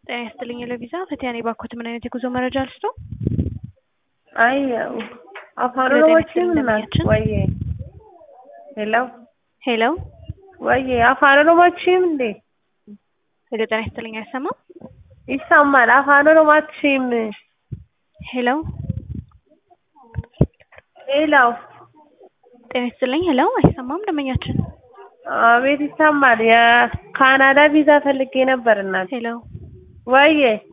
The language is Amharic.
ጤና ይስጥልኝ ለቪዛ ፈቲያኔ ባኮት ምን አይነት የጉዞ መረጃ ልስጡ? አይ አፋን ኦሮሞችን እናት ወይ ሄሎ ወይ አፋን ኦሮሞችን እንዴ ሄሎ ጤና ይስጥልኝ አይሰማም? ይሰማል አፋን ኦሮሞችን ሄሎ ጤና ይስጥልኝ ሄሎ አይሰማም ደመኛችን አቤት ይሰማል የካናዳ ቪዛ ፈልጌ ነበር እናት ሄሎ ወይ